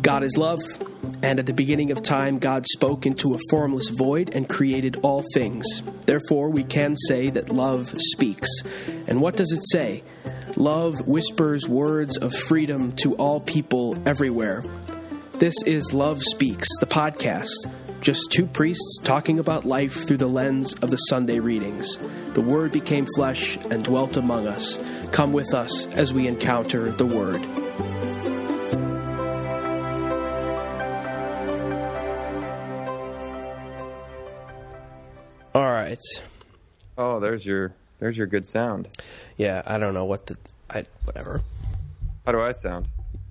God is love, and at the beginning of time, God spoke into a formless void and created all things. Therefore, we can say that love speaks. And what does it say? Love whispers words of freedom to all people everywhere. This is Love Speaks, the podcast. Just two priests talking about life through the lens of the Sunday readings. The Word became flesh and dwelt among us. Come with us as we encounter the Word. All right. Oh, there's your good sound. Yeah, I don't know whatever. How do I sound?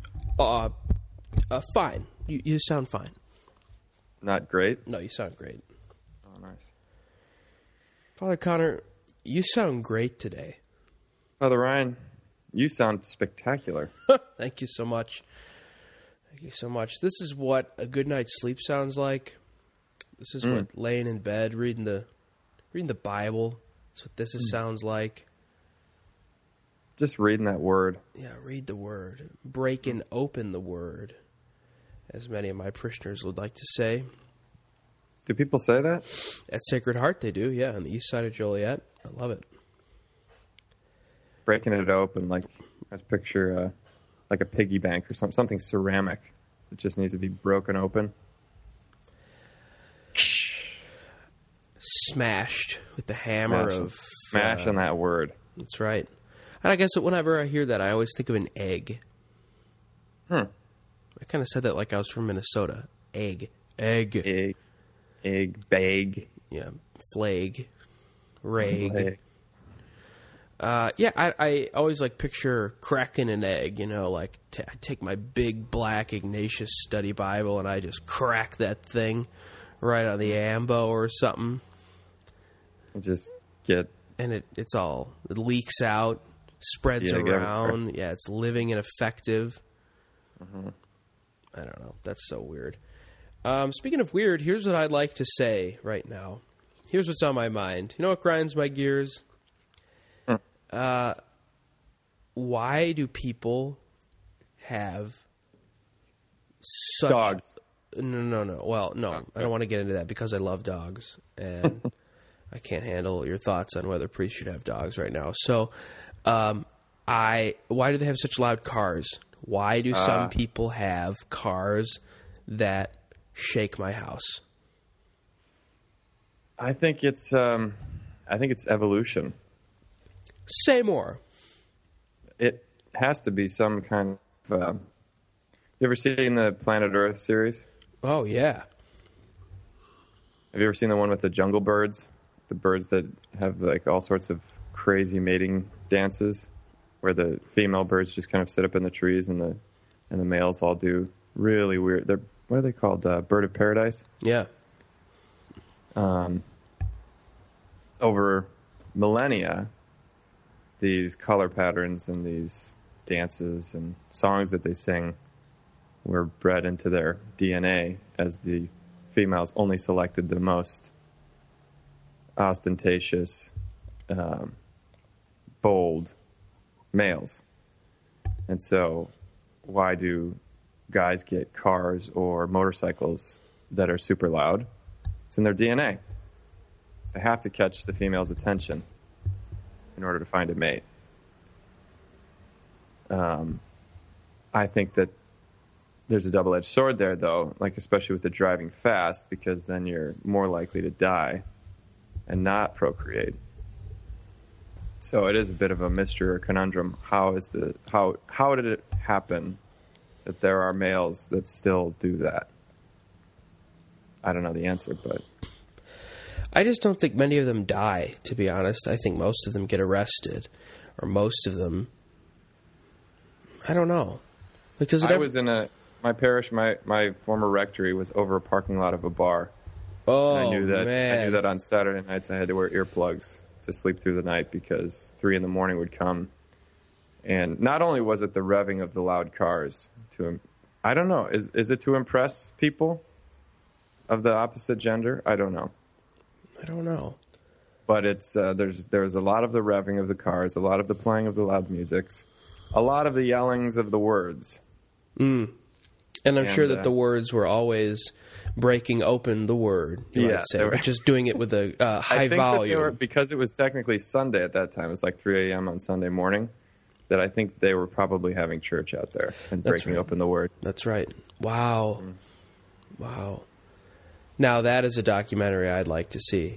Fine. You sound fine. Not great? No, you sound great. Oh, nice. Father Connor, you sound great today. Father Ryan, you sound spectacular. Thank you so much. Thank you so much. This is what a good night's sleep sounds like. This is what laying in bed, reading the Bible. That's what this sounds like. Just reading that word. Yeah, read the word. Breaking open the word, as many of my parishioners would like to say. Do people say that? At Sacred Heart, they do, yeah, on the east side of Joliet. I love it. Breaking it open, like, I picture like a piggy bank or something ceramic that just needs to be broken open. Smashed with the hammer of... Smashing that word. That's right. And I guess that whenever I hear that, I always think of an egg. I kind of said that like I was from Minnesota. Egg. Egg. Bag. Yeah. Flag. Rag. Flag. I always like picture cracking an egg, like I take my big black Ignatius Study Bible and I just crack that thing right on the ambo or something. Just get... And it leaks out, spreads around. Yeah, it's living and effective. Mm-hmm. I don't know. That's so weird. Speaking of weird, here's what I'd like to say right now. Here's what's on my mind. You know what grinds my gears? Why do people have such... Dogs. No. Well, no. I don't want to get into that because I love dogs. And I can't handle your thoughts on whether priests should have dogs right now. So, why do they have such loud cars? Why do some people have cars that shake my house? I think it's evolution. Say more. It has to be some kind of... you ever seen the Planet Earth series? Oh, yeah. Have you ever seen the one with the jungle birds? The birds that have like all sorts of crazy mating dances where the female birds just kind of sit up in the trees and the males all do really weird... what are they called? Bird of paradise? Yeah. Over millennia, these color patterns and these dances and songs that they sing were bred into their DNA as the females only selected the most ostentatious, bold males. And so why do guys get cars or motorcycles that are super loud? It's in their DNA. They have to catch the female's attention in order to find a mate. I think that there's a double-edged sword there, though, like especially with the driving fast, because then you're more likely to die and not procreate. So it is a bit of a mystery or conundrum. How did it happen that there are males that still do that? I don't know the answer, but... I just don't think many of them die, to be honest. I think most of them get arrested, or most of them... I don't know. Because was in my parish, my former rectory was over a parking lot of a bar. Oh, and I knew that. man. I knew that on Saturday nights I had to wear earplugs to sleep through the night because 3 a.m. would come. And not only was it the revving of the loud cars I don't know, is it to impress people of the opposite gender? I don't know. But it's there's a lot of the revving of the cars, a lot of the playing of the loud musics, a lot of the yellings of the words. And I'm sure that the words were always breaking open the word, you might say, but just doing it with a high volume. Because it was technically Sunday at that time, it was like 3 a.m. on Sunday morning, that I think they were probably having church out there and breaking open the word. That's right. Wow. Wow. Now that is a documentary I'd like to see.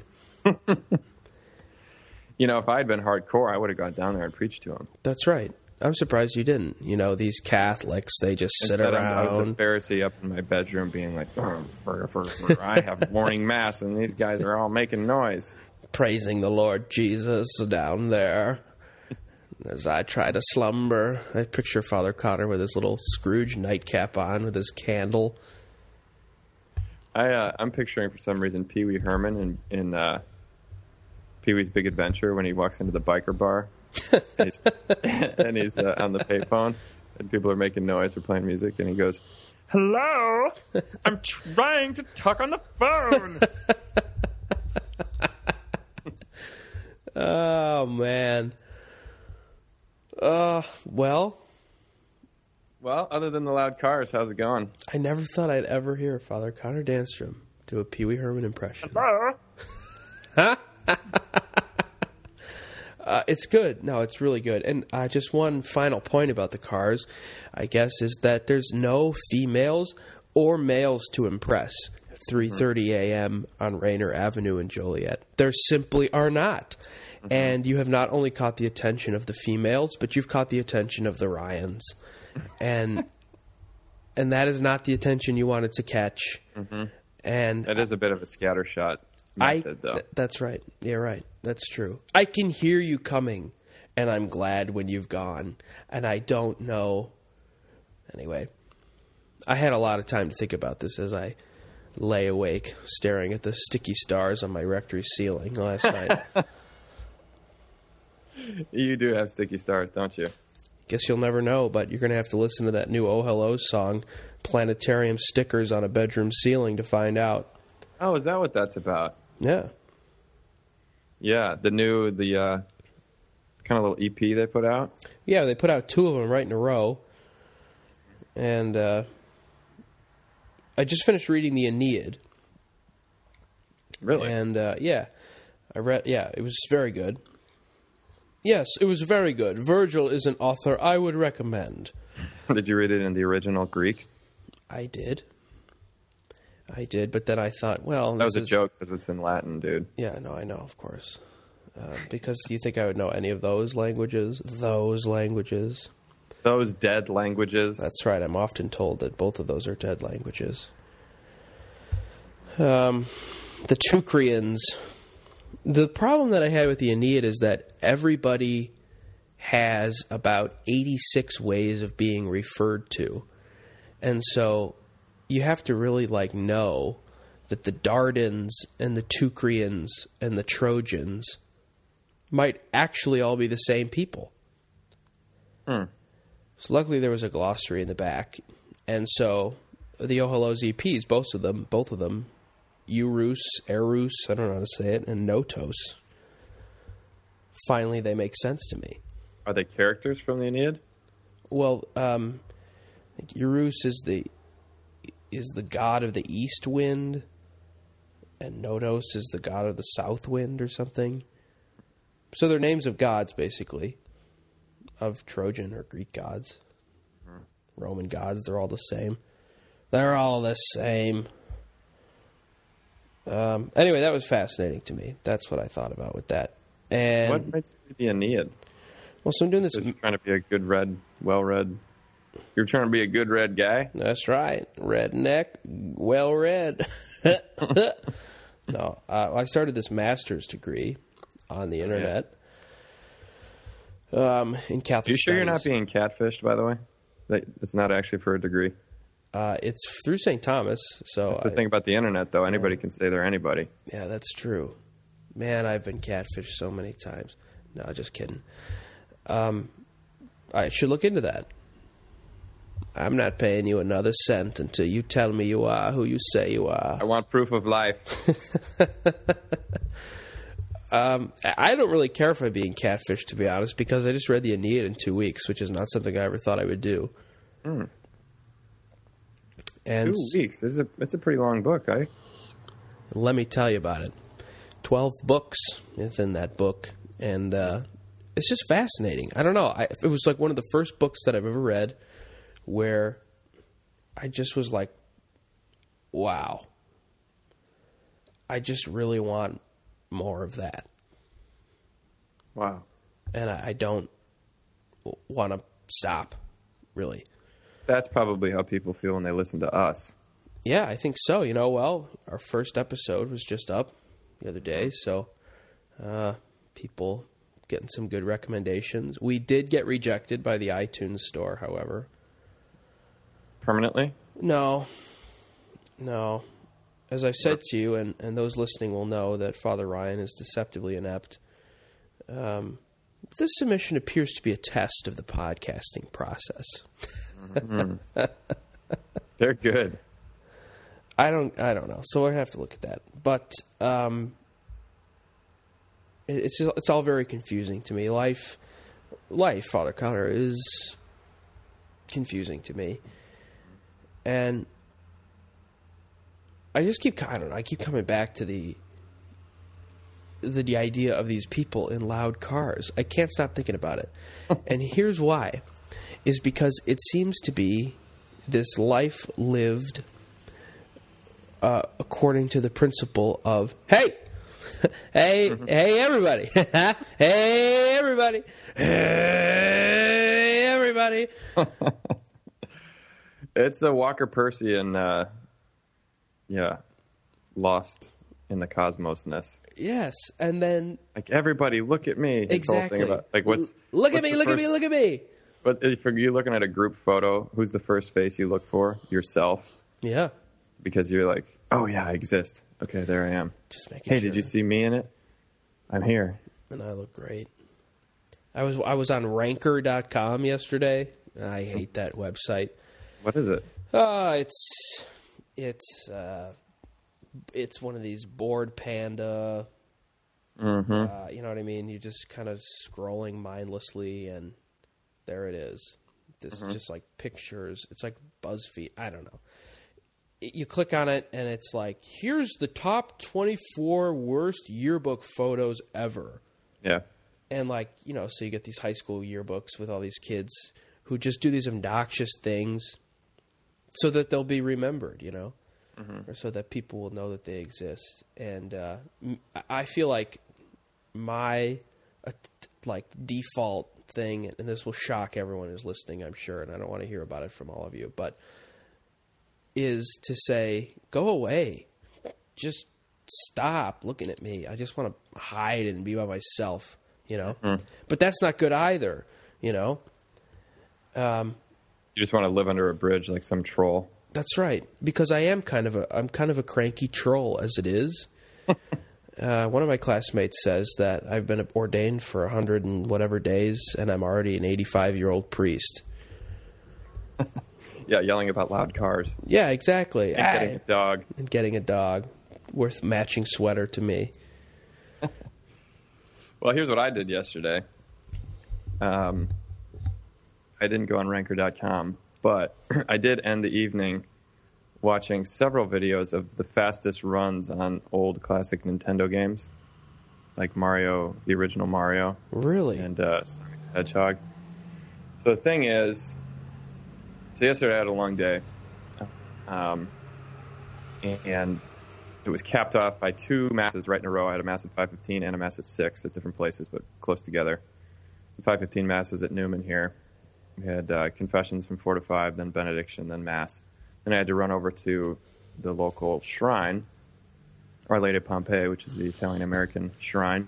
You know, if I had been hardcore, I would have gone down there and preached to them. That's right. I'm surprised you didn't. You know, these Catholics, they just sit around. I was the Pharisee up in my bedroom being like, I have morning mass, and these guys are all making noise. Praising the Lord Jesus down there. As I try to slumber, I picture Father Connor with his little Scrooge nightcap on with his candle. I'm picturing, for some reason, Pee Wee Herman in Pee Wee's Big Adventure when he walks into the biker bar. and he's on the payphone, and people are making noise or playing music, and he goes, "Hello, I'm trying to talk on the phone." Oh man. Well, other than the loud cars, how's it going? I never thought I'd ever hear Father Connor Danstrom do a Pee Wee Herman impression. Hello. It's good. No, it's really good. And just one final point about the Cars, I guess, is that there's no females or males to impress at 3:30 a.m. on Rainer Avenue in Joliet. There simply are not. Mm-hmm. And you have not only caught the attention of the females, but you've caught the attention of the Ryans. And that is not the attention you wanted to catch. Mm-hmm. And that is a bit of a scattershot method, though. That's right. Yeah, right. That's true. I can hear you coming, and I'm glad when you've gone. And I don't know. Anyway, I had a lot of time to think about this as I lay awake, staring at the sticky stars on my rectory ceiling last night. You do have sticky stars, don't you? Guess you'll never know, but you're going to have to listen to that new Oh Hello song, Planetarium Stickers on a Bedroom Ceiling, to find out. Oh, is that what that's about? Yeah. Yeah, the kind of little EP they put out? Yeah, they put out 2 of them right in a row. And I just finished reading the Aeneid. Really? And, it was very good. Yes, it was very good. Virgil is an author I would recommend. Did you read it in the original Greek? I did, but then I thought, well... That was a joke because it's in Latin, dude. Yeah, no, I know, of course. Because you think I would know any of those languages? Those languages. Those dead languages. That's right. I'm often told that both of those are dead languages. The Teucrians. The problem that I had with the Aeneid is that everybody has about 86 ways of being referred to. And so you have to really know that the Dardans and the Teucrians and the Trojans might actually all be the same people. So luckily there was a glossary in the back. And so the Oh Hello EPs, both of them, Eurus, Eros, I don't know how to say it, and Notos, finally they make sense to me. Are they characters from the Aeneid? Well, Eurus is the god of the east wind, and Notos is the god of the south wind or something. So they're names of gods, basically, of Trojan or Greek gods. Roman gods, they're all the same. They're all the same. Anyway, that was fascinating to me. That's what I thought about with that. And what makes you the Aeneid? Well, so I'm doing this. You're trying to be a good well-read. You're trying to be a good read guy. That's right, redneck, well-read. No, I started this master's degree on the internet in Catholic. Are you sure studies. you're not being catfished? By the way, it's not actually for a degree. It's through St. Thomas. So that's the thing about the internet, though. Anybody can say they're anybody. Yeah, that's true. Man, I've been catfished so many times. No, just kidding. I should look into that. I'm not paying you another cent until you tell me you are who you say you are. I want proof of life. I don't really care if I'm being catfished, to be honest, because I just read the Aeneid in 2 weeks, which is not something I ever thought I would do. And 2 weeks. It's a pretty long book, eh? Let me tell you about it. 12 books within that book, and it's just fascinating. I don't know. It was like one of the first books that I've ever read where I just was like, wow. I just really want more of that. Wow. And I don't want to stop, really. That's probably how people feel when they listen to us. Yeah, I think so. Well, our first episode was just up the other day, so people getting some good recommendations. We did get rejected by the iTunes store, however. Permanently? No. As I've said to you, and those listening will know that Father Ryan is deceptively inept, this submission appears to be a test of the podcasting process. Mm-hmm. They're good. I don't know. So we'll have to look at that. But it's all very confusing to me. Life, Father Connor, is confusing to me. And I keep coming back to the idea of these people in loud cars. I can't stop thinking about it. And here's why. Is because it seems to be this life lived according to the principle of, hey, everybody. Hey, everybody. Hey, everybody. It's a Walker Persian, lost in the cosmosness. Yes, and then... Like, everybody, look at me. This exactly. whole thing about, like, Look at me. But if you're looking at a group photo, who's the first face you look for? Yourself. Yeah. Because you're like, oh, yeah, I exist. Okay, there I am. Just making sure. Hey, did you see me in it? I'm here. And I look great. I was on Ranker.com yesterday. I hate that website. What is it? It's one of these bored panda. Mm-hmm. You know what I mean? You're just kind of scrolling mindlessly, and there it is. This just like pictures. It's like BuzzFeed. I don't know. You click on it, and it's like, here's the top 24 worst yearbook photos ever. Yeah. And like, so you get these high school yearbooks with all these kids who just do these obnoxious things so that they'll be remembered, or so that people will know that they exist. And I feel like my default thing, and this will shock everyone who's listening, I'm sure, and I don't want to hear about it from all of you, but is to say, go away. Just stop looking at me. I just want to hide and be by myself, But that's not good either, You just want to live under a bridge like some troll. That's right, because I'm kind of a cranky troll as it is. One of my classmates says that I've been ordained for 100 and whatever days, and I'm already an 85-year-old priest. Yeah, yelling about loud cars. Yeah, exactly. And getting a dog. And getting a dog worth matching sweater to me. Well, here's what I did yesterday. I didn't go on Ranker.com, but I did end the evening watching several videos of the fastest runs on old classic Nintendo games, like Mario, the original Mario. Really? And Sonic the Hedgehog. So the thing is, yesterday I had a long day, and it was capped off by two masses right in a row. I had a mass at 5:15 and a mass at 6 at different places, but close together. The 5:15 mass was at Newman here. We had confessions from 4 to 5, then benediction, then mass. Then I had to run over to the local shrine, Our Lady of Pompeii, which is the Italian-American shrine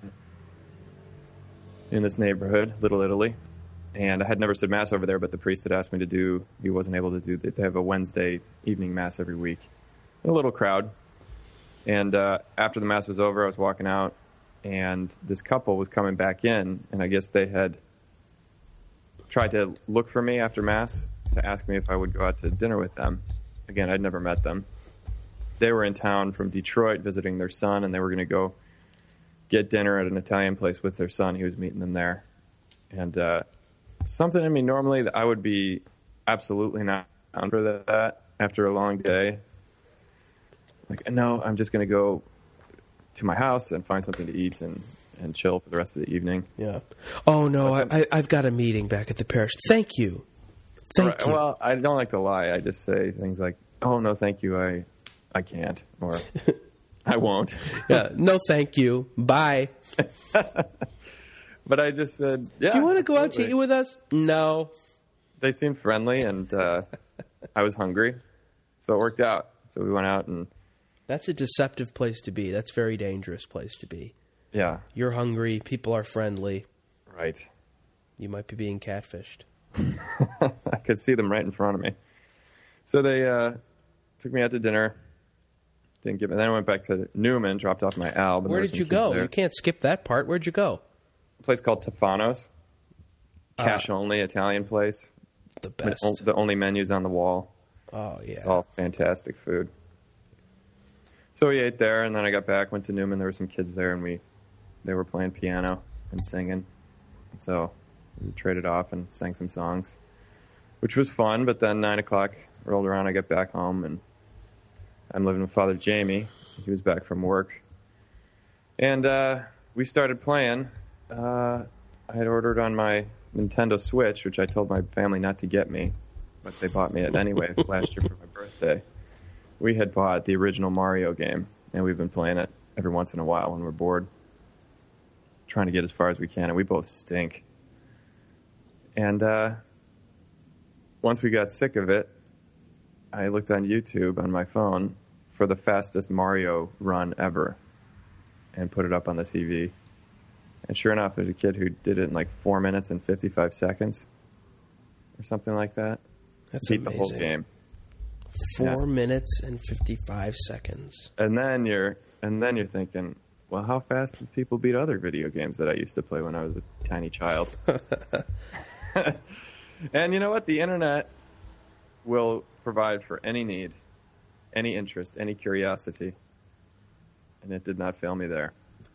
in this neighborhood, Little Italy. And I had never said mass over there, but the priest had asked me to do, he wasn't able to do, they have a Wednesday evening mass every week. A little crowd. And after the mass was over, I was walking out, and this couple was coming back in, and I guess they had tried to look for me after mass to ask me if I would go out to dinner with them. Again, I'd never met them. They were in town from Detroit visiting their son, and they were going to go get dinner at an Italian place with their son. He was meeting them there. And something in me normally that I would be absolutely not down for that, after a long day. Like, no, I'm just going to go to my house and find something to eat and chill for the rest of the evening. Yeah. Oh, no, I've got a meeting back at the parish. Thank you. Thank you. Well, I don't like to lie. I just say things like, oh, no, thank you. I can't. Or I won't. Yeah. No, thank you. Bye. But I just said, yeah. Do you want to go out to eat with us? No. They seemed friendly, and I was hungry. So it worked out. So we went out and... That's a deceptive place to be. That's a very dangerous place to be. Yeah. You're hungry. People are friendly. Right. You might be being catfished. I could see them right in front of me. So they took me out to dinner. Didn't give me. Then I went back to Newman, dropped off my album. Where did you go? You can't skip that part. Where'd you go? A place called Tofano's. Cash-only Italian place. The best. The only menus on the wall. Oh, yeah. It's all fantastic food. So we ate there, and then I got back, went to Newman. There were some kids there, and they were playing piano and singing. And so we traded off and sang some songs, which was fun. But then 9 o'clock rolled around. I got back home, and I'm living with Father Jamie. He was back from work. And we started playing. I had ordered on my Nintendo Switch, which I told my family not to get me, but they bought me it anyway last year for my birthday. We had bought the original Mario game, and we've been playing it every once in a while when we're bored, trying to get as far as we can, and we both stink. And once we got sick of it, I looked on YouTube on my phone for the fastest Mario run ever and put it up on the TV. And sure enough, there's a kid who did it in like 4 minutes and 55 seconds or something like that. That's beat amazing. The whole game. 4 minutes and 55 seconds. And then you're thinking, well, how fast do people beat other video games that I used to play when I was a tiny child? And you know what? The internet will provide for any need, any interest, any curiosity. And it did not fail me there.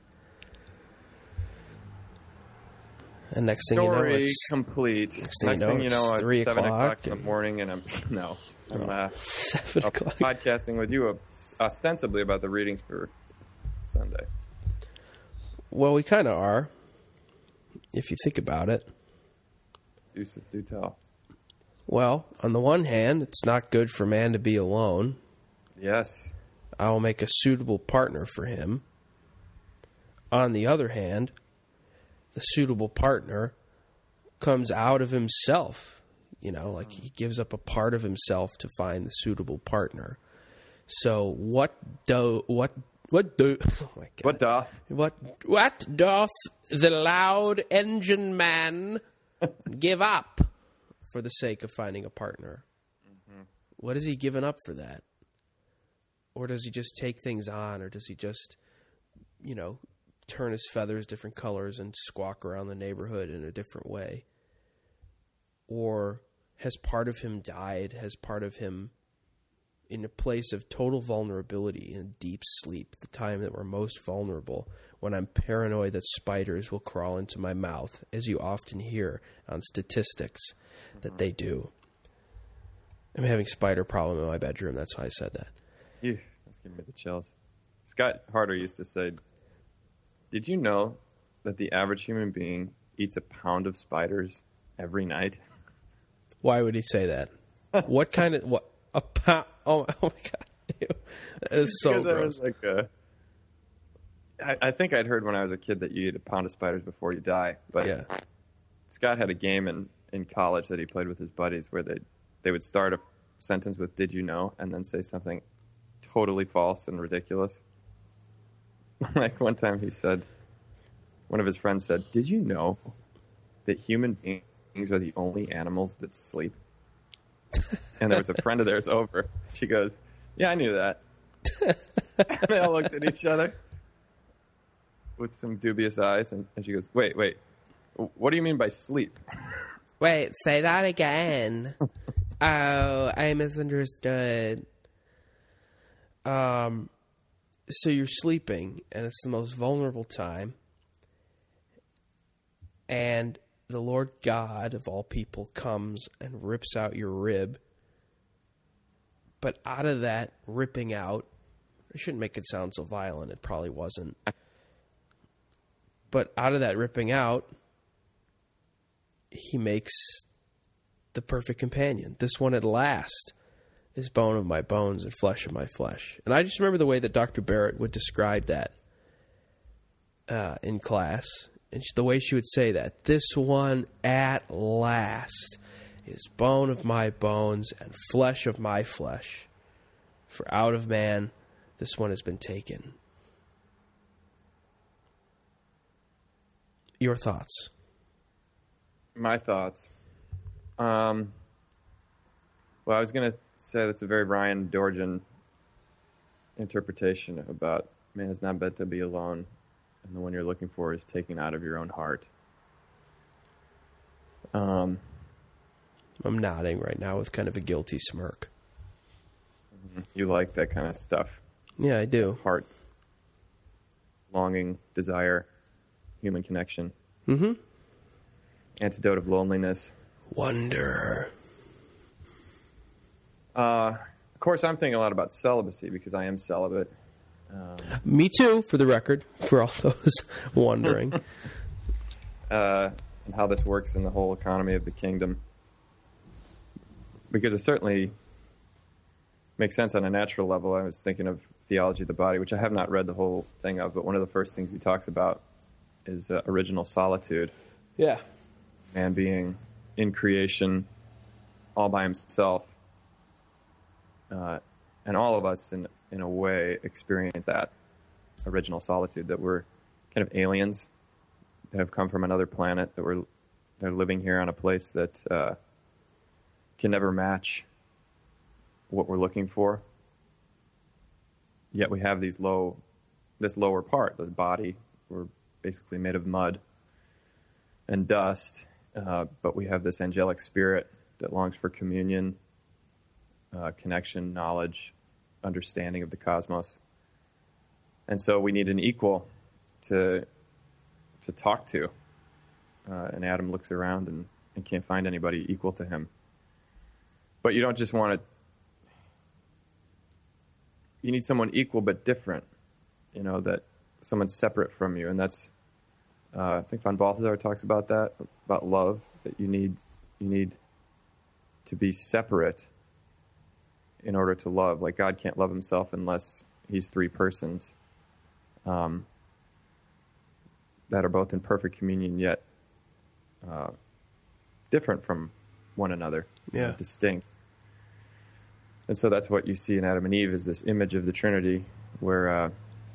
And next thing you know, story complete. Next thing you know, it's 3 7 o'clock in the morning, and I'm 7 o'clock podcasting with you ostensibly about the readings for Sunday. Well, we kind of are, if you think about it. Do tell. Well, on the one hand, it's not good for man to be alone. Yes. I will make a suitable partner for him. On the other hand, the suitable partner comes out of himself. You know, like he gives up a part of himself to find the suitable partner. So what doth the loud engine man give up for the sake of finding a partner? Mm-hmm. What has he given up for that? Or does he just take things on? Or does he just, turn his feathers different colors and squawk around the neighborhood in a different way? Or has part of him died? Has part of him in a place of total vulnerability, in deep sleep, the time that we're most vulnerable, when I'm paranoid that spiders will crawl into my mouth, as you often hear on statistics that they do. I'm having a spider problem in my bedroom. That's why I said that. That's giving me the chills. Scott Harder used to say, did you know that the average human being eats a pound of spiders every night? Why would he say that? What kind of... what? A pound? Oh my God. Ew. That is so gross. I think I'd heard when I was a kid that you eat a pound of spiders before you die. But yeah. Scott had a game in college that he played with his buddies where they would start a sentence with "Did you know?" and then say something totally false and ridiculous. Like one time one of his friends said, "Did you know that human beings are the only animals that sleep?" And there was a friend of theirs over. She goes, "Yeah, I knew that." And they all looked at each other with some dubious eyes, and she goes, wait, what do you mean by sleep? Wait, say that again. Oh, I misunderstood. So you're sleeping, and it's the most vulnerable time, and the Lord God of all people comes and rips out your rib But out of that ripping out, I shouldn't make it sound so violent. It probably wasn't. But out of that ripping out, he makes the perfect companion. This one at last is bone of my bones and flesh of my flesh. And I just remember the way that Dr. Barrett would describe that in class. And the way she would say that. This one at last is bone of my bones and flesh of my flesh. For out of man, this one has been taken. Your thoughts? My thoughts. Well, I was going to say that's a very Ryan Dorjan interpretation about man is not meant to be alone, and the one you're looking for is taken out of your own heart. I'm nodding right now with kind of a guilty smirk. You like that kind of stuff. Yeah, I do. Heart, longing, desire, human connection. Mm-hmm. Antidote of loneliness. Wonder. Of course, I'm thinking a lot about celibacy because I am celibate. Me too, for the record, for all those wondering. And how this works in the whole economy of the kingdom. Because it certainly makes sense on a natural level. I was thinking of Theology of the Body, which I have not read the whole thing of, but one of the first things he talks about is original solitude. Yeah. Man being in creation all by himself. And all of us, in a way, experience that original solitude, that we're kind of aliens that have come from another planet, that they're living here on a place that can never match what we're looking for. Yet we have this lower part, the body. We're basically made of mud and dust, but we have this angelic spirit that longs for communion, connection, knowledge, understanding of the cosmos. And so we need an equal to talk to. And Adam looks around and can't find anybody equal to him. But you don't just want to... You need someone equal but different, that someone's separate from you. And that's... I think Von Balthasar talks about that, about love, that you need to be separate in order to love. Like God can't love himself unless he's three persons that are both in perfect communion, yet different from one another, distinct. And so that's what you see in Adam and Eve, is this image of the Trinity, where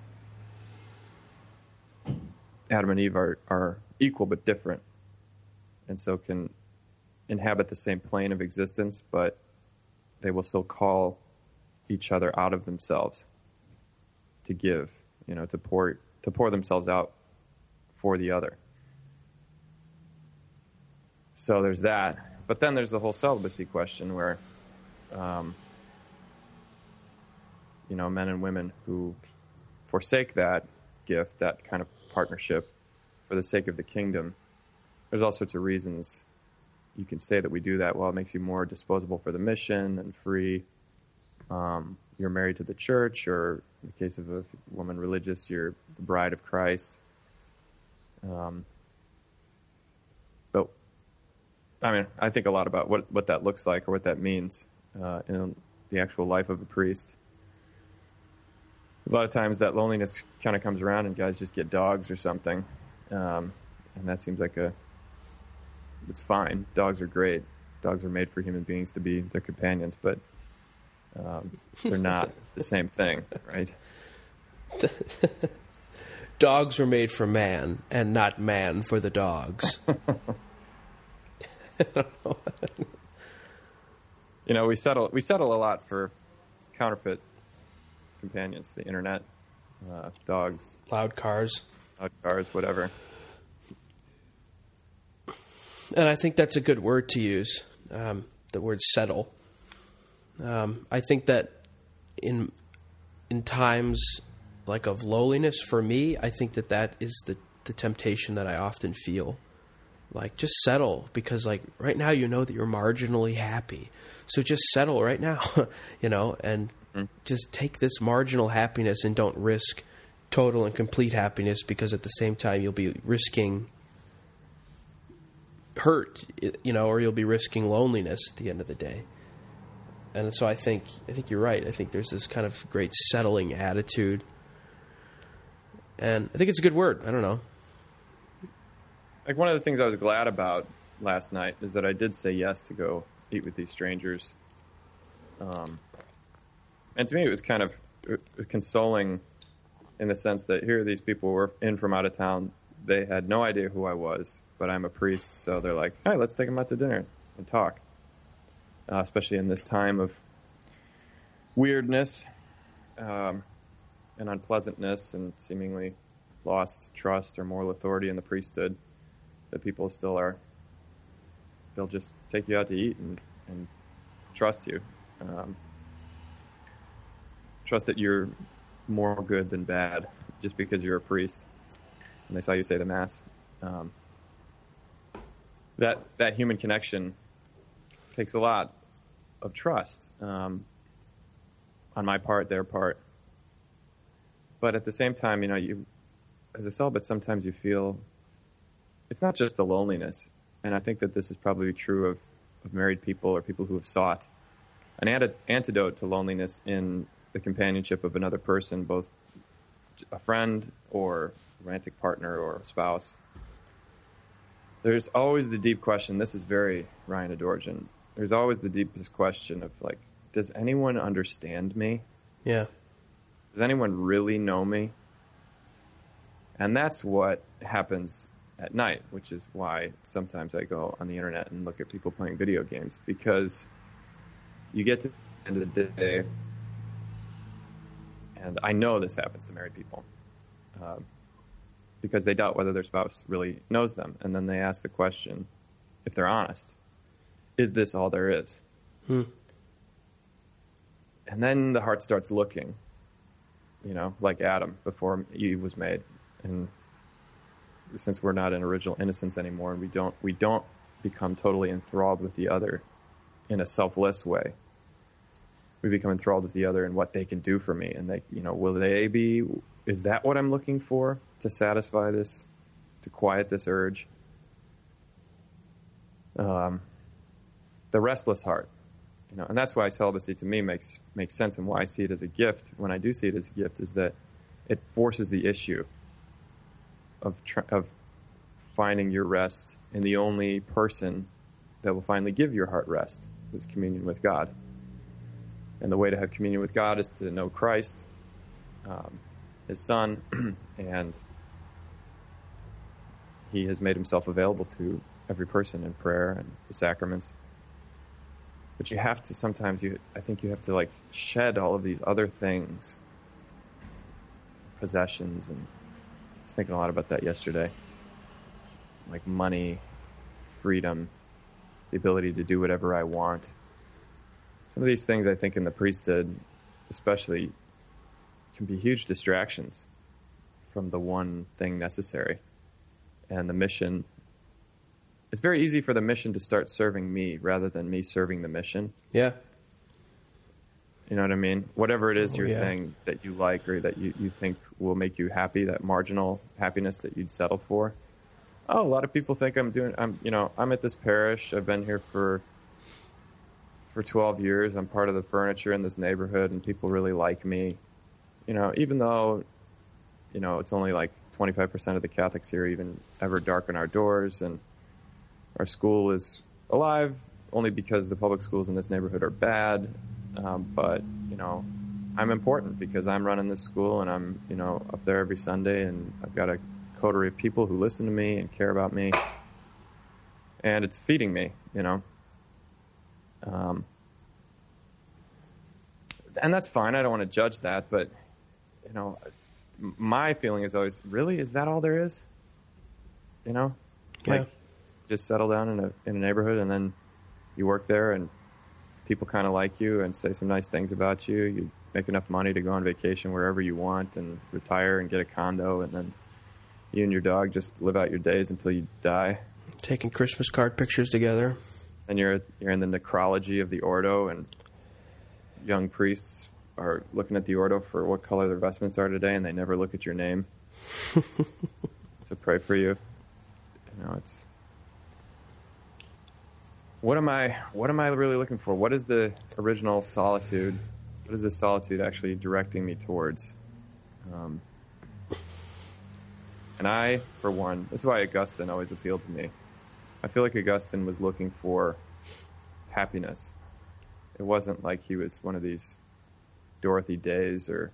Adam and Eve are equal but different, and so can inhabit the same plane of existence, but they will still call each other out of themselves to give, to pour themselves out for the other. So there's that. But then there's the whole celibacy question where, men and women who forsake that gift, that kind of partnership, for the sake of the kingdom. There's all sorts of reasons you can say that we do that. Well, it makes you more disposable for the mission and free. You're married to the church, or in the case of a woman religious, you're the bride of Christ. But I think a lot about what that looks like, or what that means in the actual life of a priest. A lot of times that loneliness kind of comes around and guys just get dogs or something. And that seems like it's fine. Dogs are great. Dogs are made for human beings to be their companions, but they're not the same thing, right? Dogs were made for man, and not man for the dogs. I don't know. We settle a lot for counterfeit companions, the internet, dogs, loud cars, whatever. And I think that's a good word to use, the word settle. I think that in times like of lowliness, for me, I think that is the temptation that I often feel, Like, just settle, because, like, right now you know that you're marginally happy. So just settle right now, and just take this marginal happiness and don't risk total and complete happiness, because at the same time you'll be risking hurt, or you'll be risking loneliness at the end of the day. And so I think you're right. I think there's this kind of great settling attitude. And I think it's a good word. I don't know. Like, one of the things I was glad about last night is that I did say yes to go eat with these strangers. And to me, it was kind of consoling in the sense that here these people were in from out of town. They had no idea who I was, but I'm a priest, so they're like, hey, let's take them out to dinner and talk. Especially in this time of weirdness and unpleasantness and seemingly lost trust or moral authority in the priesthood, that people still are. They'll just take you out to eat and trust you. Trust that you're more good than bad just because you're a priest and they saw you say the Mass. That human connection takes a lot of trust on my part, their part. But at the same time, you, as a celibate, sometimes you feel it's not just the loneliness. And I think that this is probably true of married people or people who have sought an antidote to loneliness in the companionship of another person, both a friend or romantic partner or a spouse. There's always the deep question. This is very Ryan Adorjan. There's always the deepest question of, like, does anyone understand me? Yeah. Does anyone really know me? And that's what happens at night, which is why sometimes I go on the internet and look at people playing video games, because you get to the end of the day, and I know this happens to married people, because they doubt whether their spouse really knows them. And then they ask the question, if they're honest, is this all there is? And then the heart starts looking, like Adam before Eve was made. And since we're not in original innocence anymore, and we don't become totally enthralled with the other in a selfless way. We become enthralled with the other and what they can do for me. And is that what I'm looking for to satisfy this, to quiet this urge? The restless heart, and that's why celibacy to me makes sense, and why I see it as a gift. When I do see it as a gift, is that it forces the issue of finding your rest in the only person that will finally give your heart rest, who's communion with God. And the way to have communion with God is to know Christ, his Son, and he has made himself available to every person in prayer and the sacraments. But you have to sometimes, I think you have to, like, shed all of these other things, possessions, and I was thinking a lot about that yesterday. Like money, freedom, the ability to do whatever I want. Some of these things, I think, in the priesthood, especially, can be huge distractions from the one thing necessary. And the mission, it's very easy for the mission to start serving me rather than me serving the mission. Yeah. You know what I mean? Whatever it is, your thing that you like or that you think will make you happy, that marginal happiness that you'd settle for. Oh, a lot of people think I'm at this parish. I've been here for 12 years. I'm part of the furniture in this neighborhood, and people really like me. Even though, it's only like 25% of the Catholics here even ever darken our doors, and our school is alive only because the public schools in this neighborhood are bad. But, I'm important because I'm running this school, and I'm, up there every Sunday, and I've got a coterie of people who listen to me and care about me, and it's feeding me, and that's fine. I don't want to judge that, but, my feeling is always, really, is that all there is? Like, just settle down in a neighborhood, and then you work there, and people kind of like you and say some nice things about you. You make enough money to go on vacation wherever you want and retire and get a condo, and then you and your dog just live out your days until you die. Taking Christmas card pictures together. And you're in the necrology of the Ordo, and young priests are looking at the Ordo for what color their vestments are today, and they never look at your name to pray for you. You know, it's what am I really looking for? What is the original solitude? What is this solitude actually directing me towards? And I, for one, this is why Augustine always appealed to me. I feel like Augustine was looking for happiness. It wasn't like he was one of these Dorothy Days or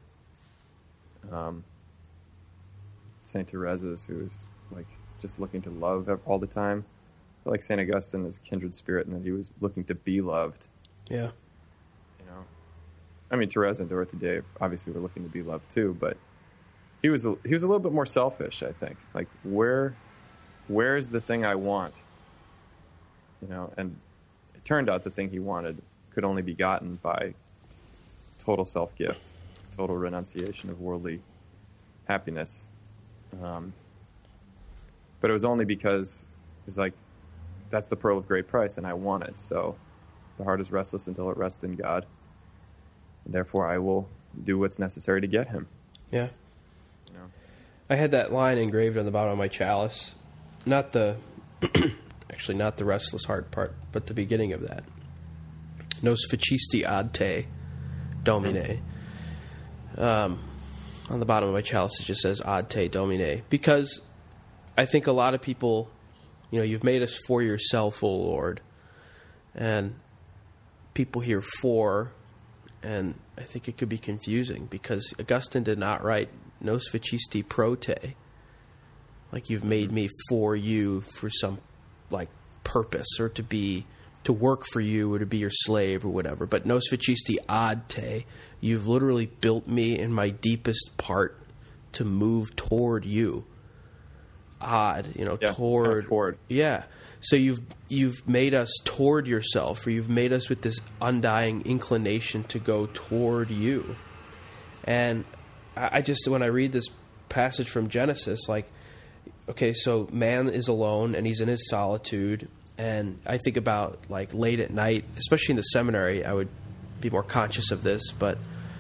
Saint Teresa's who was like just looking to love all the time. I feel like Saint Augustine is a kindred spirit, and that he was looking to be loved. Yeah. You know, I mean, Teresa and Dorothy Day obviously were looking to be loved too, but he was a little bit more selfish, I think. Like, where's the thing I want? You know, and it turned out the thing he wanted could only be gotten by total self-gift, total renunciation of worldly happiness. But it was only because it's like, that's the pearl of great price, and I want it. So the heart is restless until it rests in God. And therefore, I will do what's necessary to get him. Yeah. You know? I had that line engraved on the bottom of my chalice. Not the restless heart part, but the beginning of that. Nos facisti ad te, Domine. On the bottom of my chalice, it just says ad te, Domine. Because I think a lot of people, you know, you've made us for yourself, O Lord. And people hear for, and I think it could be confusing because Augustine did not write Nos facisti pro te. Like, you've made me for you for some, like, purpose, or to work for you, or to be your slave, or whatever. But nos facisti ad te, you've literally built me in my deepest part to move toward you. Ad, you know, yeah, toward. Yeah. So you've made us toward yourself, or you've made us with this undying inclination to go toward you. And I just, when I read this passage from Genesis, like, okay, so man is alone and he's in his solitude, and I think about, like, late at night, especially in the seminary, I would be more conscious of this, but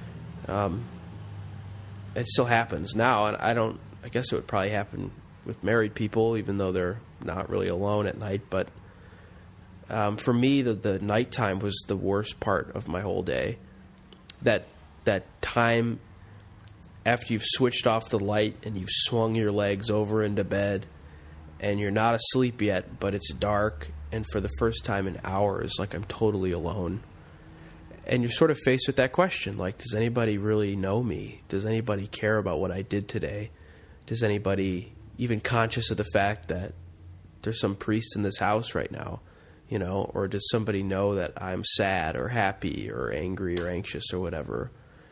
it still happens now, and I guess it would probably happen with married people, even though they're not really alone at night, but for me, the nighttime was the worst part of my whole day. That time after you've switched off the light and you've swung your legs over into bed and you're not asleep yet, but it's dark, and for the first time in hours, like, I'm totally alone. And you're sort of faced with that question, like, does anybody really know me? Does anybody care about what I did today? Does anybody even conscious of the fact that there's some priest in this house right now, you know, or does somebody know that I'm sad or happy or angry or anxious or whatever?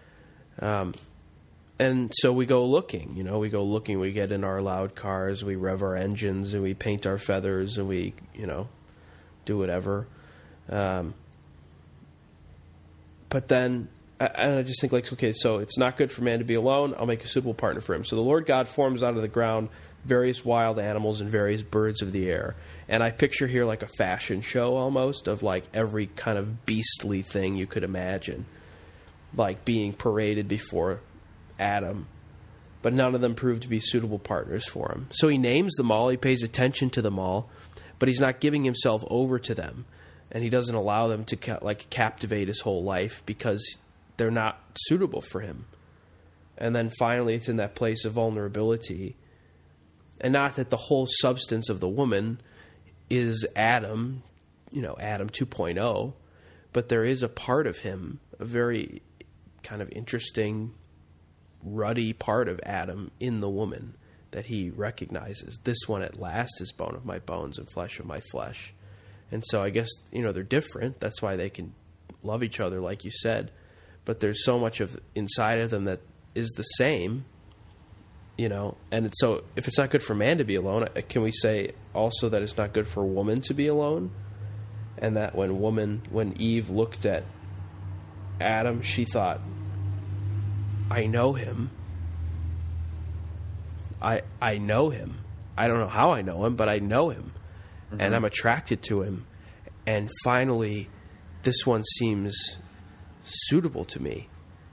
And so we go looking, we get in our loud cars, we rev our engines, and we paint our feathers, and we, you know, do whatever. But then, I just think, like, okay, so it's not good for man to be alone. I'll make a suitable partner for him. So the Lord God forms out of the ground various wild animals and various birds of the air. And I picture here like a fashion show almost of, like, every kind of beastly thing you could imagine, like, being paraded before Adam. But none of them proved to be suitable partners for him. So he names them all, he pays attention to them all, but he's not giving himself over to them. And he doesn't allow them to captivate his whole life because they're not suitable for him. And then finally it's in that place of vulnerability. And not that the whole substance of the woman is Adam, you know, Adam 2.0, but there is a part of him, a very kind of interesting, ruddy part of Adam in the woman that he recognizes. This one at last is bone of my bones and flesh of my flesh. And so I guess, you know, they're different. That's why they can love each other, like you said. But there's so much of inside of them that is the same, you know. And so if it's not good for man to be alone, can we say also that it's not good for a woman to be alone? And that when Eve looked at Adam, she thought, I know him. I know him. I don't know how I know him, but I know him. and I'm attracted to him, and finally this one seems suitable to me.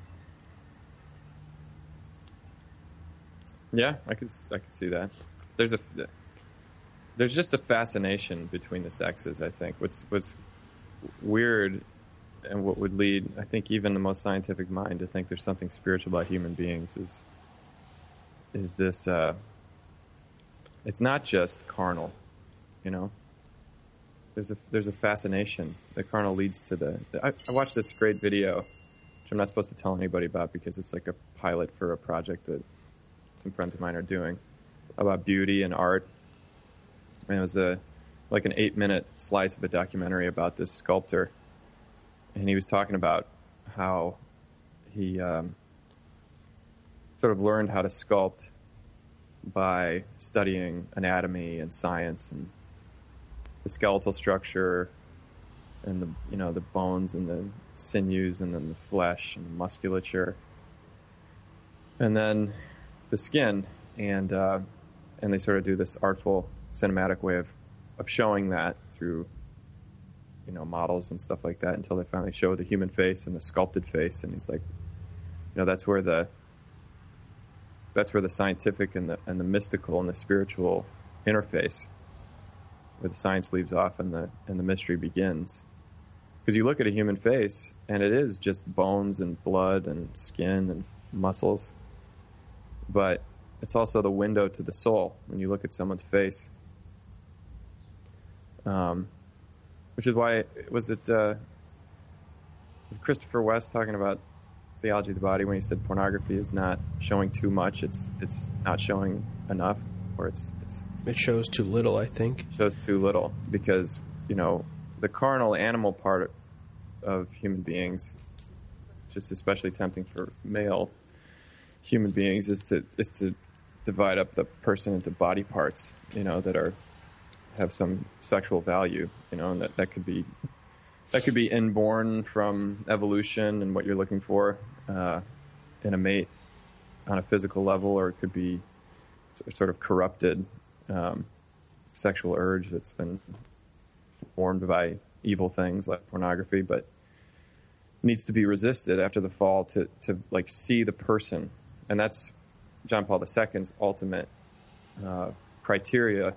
Yeah, I could see that. There's just a fascination between the sexes, I think. What's weird, and what would lead, I think, even the most scientific mind to think there's something spiritual about human beings is this. It's not just carnal, you know. There's a fascination. The carnal leads to I watched this great video, which I'm not supposed to tell anybody about because it's like a pilot for a project that some friends of mine are doing about beauty and art. And it was like an 8-minute slice of a documentary about this sculptor. And he was talking about how he sort of learned how to sculpt by studying anatomy and science and the skeletal structure and the bones and the sinews and then the flesh and the musculature. And then the skin, and they sort of do this artful cinematic way of showing that through models and stuff like that until they finally show the human face and the sculpted face. And he's like, that's where the scientific and the mystical and the spiritual interface, where the science leaves off and the mystery begins. Because you look at a human face and it is just bones and blood and skin and muscles. But it's also the window to the soul when you look at someone's face. Which is why, was Christopher West talking about theology of the body when he said pornography is not showing too much, it's not showing enough, or it shows too little, I think. Shows too little because, the carnal animal part of human beings, just especially tempting for male human beings, is to divide up the person into body parts, that have some sexual value, and that could be inborn from evolution and what you're looking for in a mate on a physical level, or it could be sort of corrupted sexual urge that's been formed by evil things like pornography, but needs to be resisted after the fall to like see the person. And that's John Paul II's ultimate criterion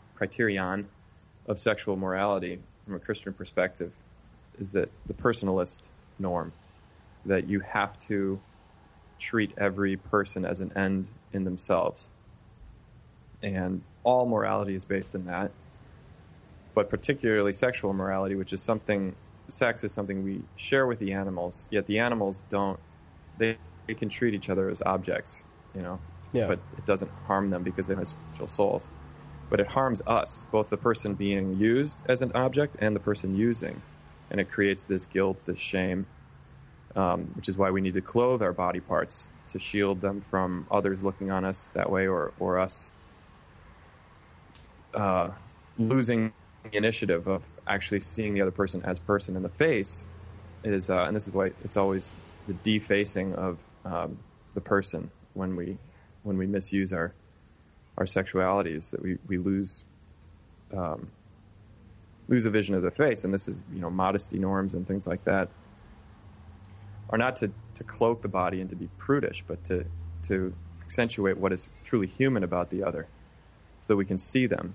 of sexual morality from a Christian perspective, is that the personalist norm, that you have to treat every person as an end in themselves. And all morality is based in that, but particularly sexual morality, which is sex is something we share with the animals, yet the animals don't, they can treat each other as objects, but it doesn't harm them because they have spiritual souls. But it harms us, both the person being used as an object and the person using. And it creates this guilt, this shame, which is why we need to clothe our body parts to shield them from others looking on us that way, or us losing the initiative of actually seeing the other person as person in the face is, and this is why it's always the defacing of the person when we misuse our sexuality, is that we lose a vision of the face. And this is, modesty norms and things like that are not to cloak the body and to be prudish, but to accentuate what is truly human about the other so that we can see them.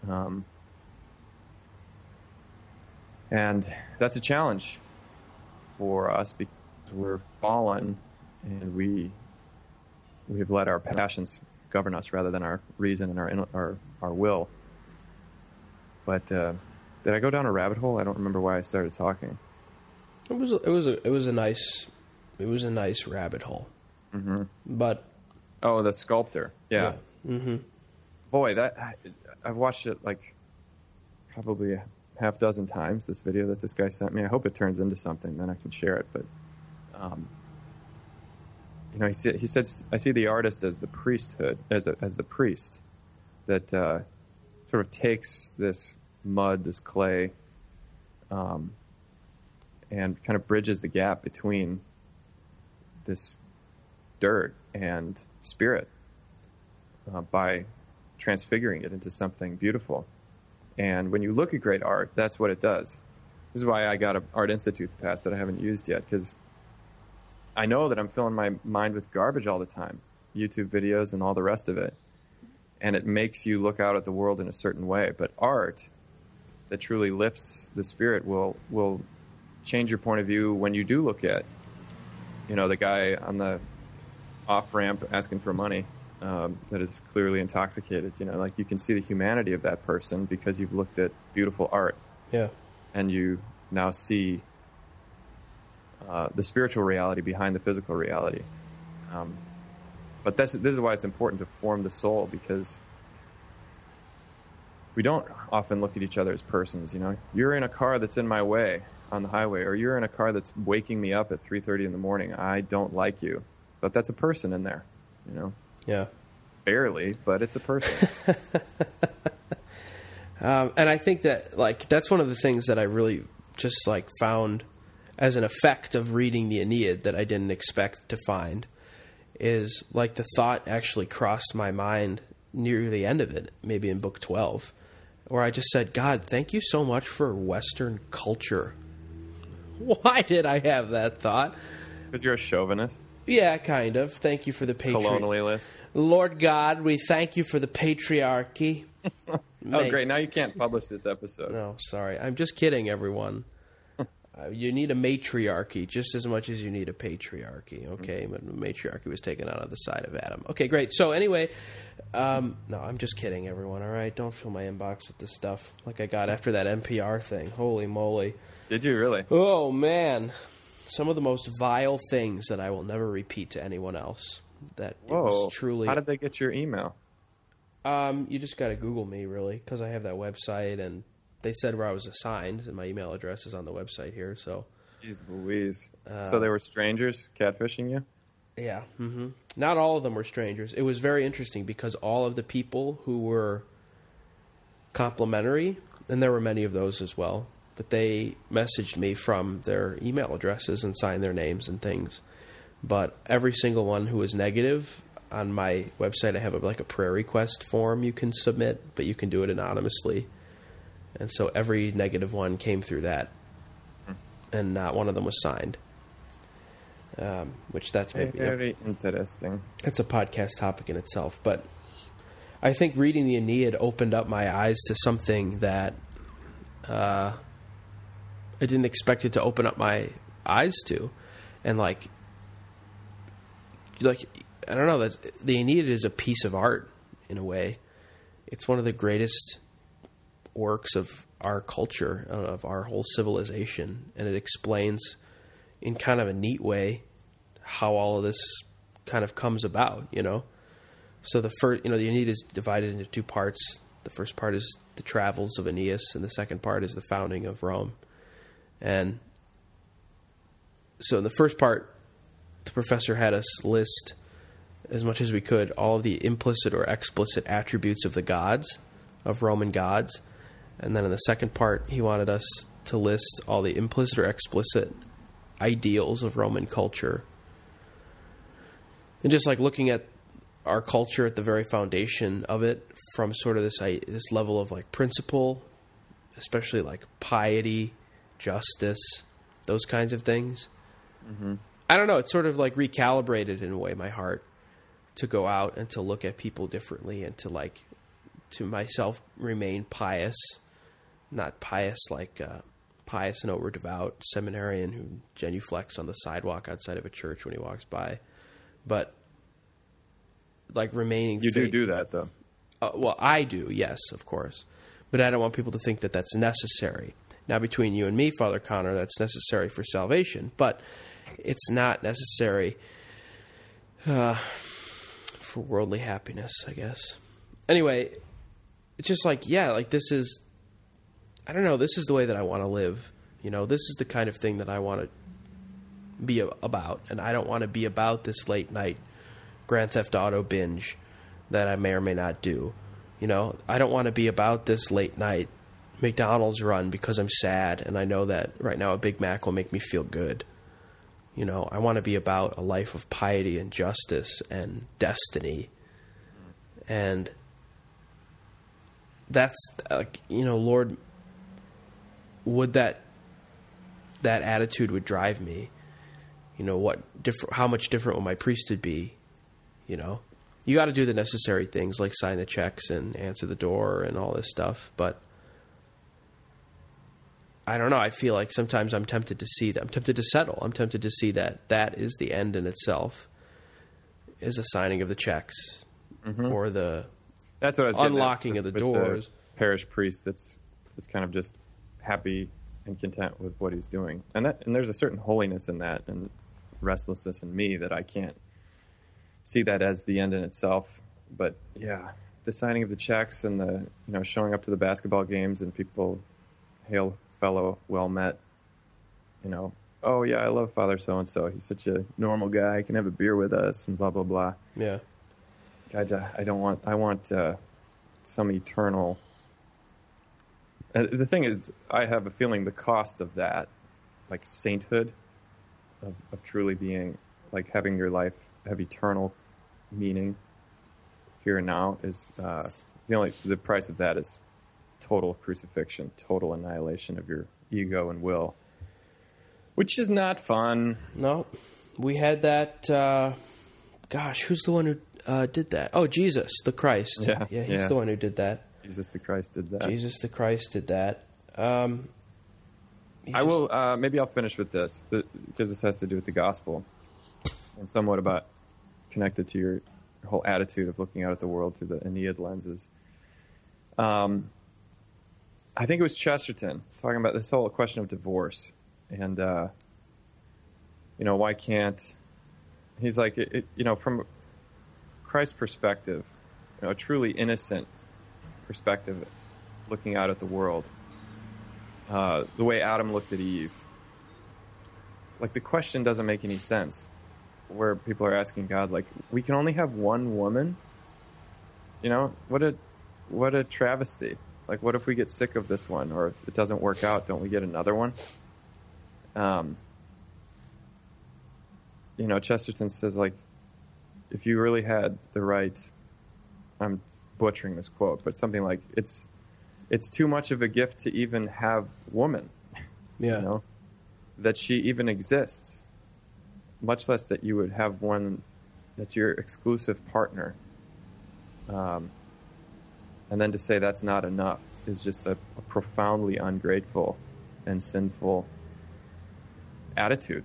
And that's a challenge for us because we're fallen and we have let our passions govern us rather than our reason and our will. But did I go down a rabbit hole? I don't remember why I started talking. It was a nice rabbit hole. Mm-hmm. But the sculptor, yeah. Mm-hmm. Boy, I've watched it like probably a half dozen times. This video that this guy sent me. I hope it turns into something, then I can share it. But he said, I see the artist as the priesthood, as the priest that sort of takes this mud, this clay, and kind of bridges the gap between this dirt and spirit by transfiguring it into something beautiful. And when you look at great art, that's what it does. This is why I got an Art Institute pass that I haven't used yet, because I know that I'm filling my mind with garbage all the time, YouTube videos and all the rest of it. And it makes you look out at the world in a certain way. But art that truly lifts the spirit will change your point of view when you do look at, the guy on the off-ramp asking for money that is clearly intoxicated. Like you can see the humanity of that person because you've looked at beautiful art. Yeah. And you now see the spiritual reality behind the physical reality. But this is why it's important to form the soul, because we don't often look at each other as persons. You're in a car that's in my way on the highway, or you're in a car that's waking me up at 3:30 in the morning. I don't like you, but that's a person in there. Yeah. Barely, but it's a person. And I think that that's one of the things that I really just found as an effect of reading the Aeneid that I didn't expect to find, is the thought actually crossed my mind near the end of it, maybe in book 12, where I just said, God, thank you so much for Western culture. Why did I have that thought? Because you're a chauvinist. Yeah, kind of. Thank you for the colonialist. Lord God, we thank you for the patriarchy. Oh, great. Now you can't publish this episode. No, sorry. I'm just kidding, everyone. You need a matriarchy just as much as you need a patriarchy, okay? But the matriarchy was taken out on the side of Adam. Okay, great. So anyway, no, I'm just kidding, everyone, all right? Don't fill my inbox with this stuff like I got after that NPR thing. Holy moly. Did you really? Oh, man. Some of the most vile things that I will never repeat to anyone else. That it was truly... How did they get your email? You just got to Google me, really, because I have that website, and they said where I was assigned, and my email address is on the website here. So, jeez Louise. So they were strangers catfishing you? Yeah. Mm-hmm. Not all of them were strangers. It was very interesting because all of the people who were complimentary, and there were many of those as well, but they messaged me from their email addresses and signed their names and things. But every single one who was negative, on my website I have a prayer request form you can submit, but you can do it anonymously. And so every negative one came through that, and not one of them was signed. Which that's maybe very interesting. It's a podcast topic in itself, but I think reading the Aeneid opened up my eyes to something that I didn't expect it to open up my eyes to, and I don't know. The Aeneid is a piece of art in a way. It's one of the greatest works of our culture, of our whole civilization, and it explains in kind of a neat way how all of this kind of comes about, So the first, the Aeneid is divided into two parts. The first part is the travels of Aeneas, and the second part is the founding of Rome. And so in the first part, the professor had us list, as much as we could, all of the implicit or explicit attributes of the gods, of Roman gods. And then in the second part, he wanted us to list all the implicit or explicit ideals of Roman culture. And just looking at our culture at the very foundation of it, from sort of this level of principle, especially piety, justice, those kinds of things. Mm-hmm. I don't know. It's sort of recalibrated in a way my heart to go out and to look at people differently, and to myself remain pious. Not pious pious and over devout seminarian who genuflects on the sidewalk outside of a church when he walks by, but remaining. You do that though. Well, I do, yes, of course, but I don't want people to think that that's necessary. Now, between you and me, Father Connor, that's necessary for salvation, but it's not necessary for worldly happiness, I guess. Anyway, it's just this is, I don't know, this is the way that I want to live. This is the kind of thing that I want to be about, and I don't want to be about this late night Grand Theft Auto binge that I may or may not do. I don't want to be about this late night McDonald's run because I'm sad and I know that right now a Big Mac will make me feel good. I want to be about a life of piety and justice and destiny. And that's like, Lord, would that attitude would drive me. How much different will my priesthood be? You got to do the necessary things like sign the checks and answer the door and all this stuff. But I don't know. I feel like sometimes I'm tempted to see that. I'm tempted to settle. I'm tempted to see that is the end in itself, is the signing of the checks or that's what I was unlocking of the doors. The parish priest that's kind of just happy and content with what he's doing. And there's a certain holiness in that and restlessness in me that I can't see that as the end in itself. But yeah, the signing of the checks and the showing up to the basketball games and people hail fellow well met, oh yeah, I love Father so and so, he's such a normal guy, can have a beer with us and blah blah blah. Yeah, I want some eternal. The thing is, I have a feeling the cost of that, like sainthood, of truly being, like having your life have eternal meaning here and now, is the price of that is total crucifixion, total annihilation of your ego and will, which is not fun. No, we had that. Who's the one who did that? Oh, Jesus the Christ. Yeah, he's the one who did that. Jesus the Christ did that. Jesus the Christ did that. Maybe I'll finish with this, because this has to do with the gospel and somewhat about connected to your whole attitude of looking out at the world through the Aeneid lenses. I think it was Chesterton talking about this whole question of divorce and, why can't, he's like, from Christ's perspective, a truly innocent perspective, looking out at the world, the way Adam looked at Eve, like the question doesn't make any sense, where people are asking God, like, we can only have one woman, what a travesty. Like, what if we get sick of this one, or if it doesn't work out, don't we get another one? Chesterton says, like, if you really had the right, I'm butchering this quote, but something like, it's too much of a gift to even have woman, that she even exists, much less that you would have one that's your exclusive partner. And then to say that's not enough is just a profoundly ungrateful and sinful attitude.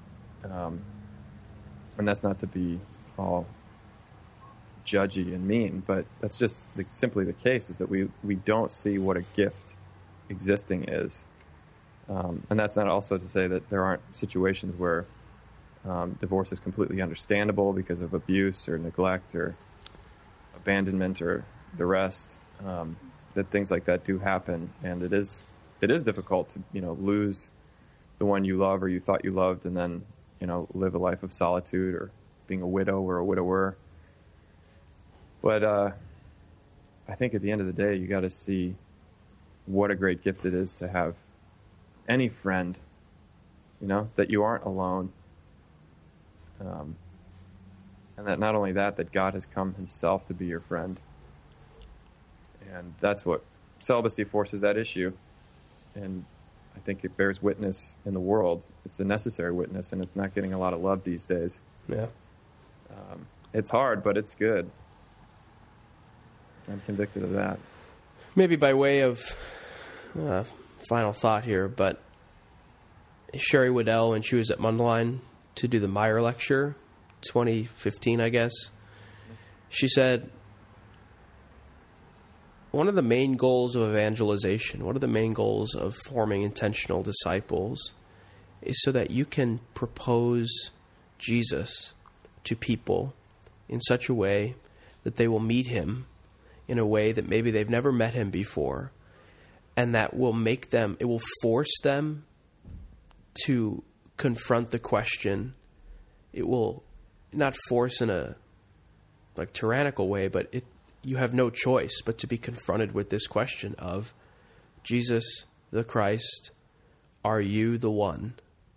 And that's not to be all judgy and mean, but that's just simply the case, is that we don't see what a gift existing is. And that's not also to say that there aren't situations where divorce is completely understandable because of abuse or neglect or abandonment or the rest, that things like that do happen, and it is difficult to lose the one you love or you thought you loved, and then live a life of solitude, or being a widow or a widower. But I think at the end of the day, you got to see what a great gift it is to have any friend, that you aren't alone, and that not only that God has come himself to be your friend. And that's what celibacy forces, that issue. And I think it bears witness in the world. It's a necessary witness, and it's not getting a lot of love these days. Yeah. It's hard, but it's good. I'm convicted of that. Maybe by way of final thought here, but Sherry Waddell, when she was at Mundelein to do the Meyer lecture, 2015, I guess, she said, one of the main goals of evangelization, one of the main goals of forming intentional disciples, is so that you can propose Jesus to people in such a way that they will meet him in a way that maybe they've never met him before, and that will make them, it will force them to confront the question. It will not force in a tyrannical way, but you have no choice but to be confronted with this question of, Jesus the Christ, are you the one?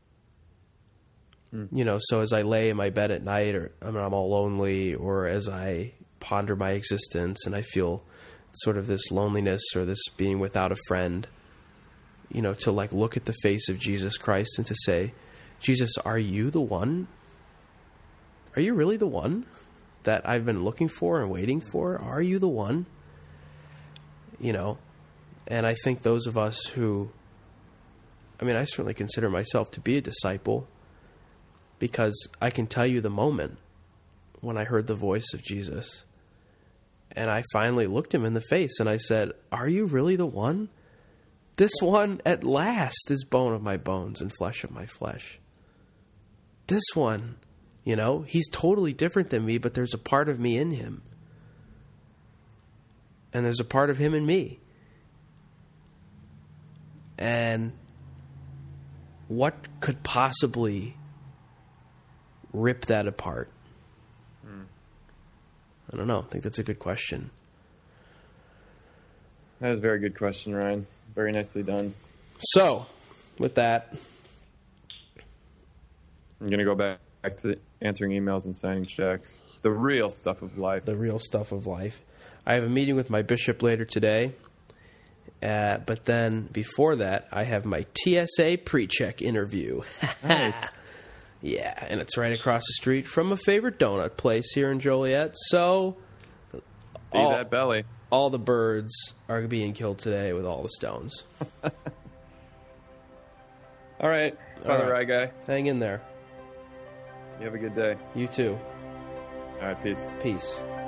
So as I lay in my bed at night, or I'm all lonely, or as I ponder my existence and I feel sort of this loneliness or this being without a friend, to like look at the face of Jesus Christ and to say, Jesus, are you the one? Are you really the one that I've been looking for and waiting for? Are you the one? And I think those of us who, I certainly consider myself to be a disciple, because I can tell you the moment when I heard the voice of Jesus and I finally looked him in the face and I said, are you really the one? This one at last is bone of my bones and flesh of my flesh. This one, he's totally different than me, but there's a part of me in him. And there's a part of him in me. And what could possibly rip that apart? I don't know. I think that's a good question. That is a very good question, Ryan. Very nicely done. So, with that, I'm going to go back to answering emails and signing checks. The real stuff of life. The real stuff of life. I have a meeting with my bishop later today. But then before that, I have my TSA pre-check interview. Nice. Yeah, and it's right across the street from a favorite donut place here in Joliet. So, that belly. All the birds are being killed today with all the stones. All right, Father Rye Guy. Hang in there. You have a good day. You too. All right, peace. Peace.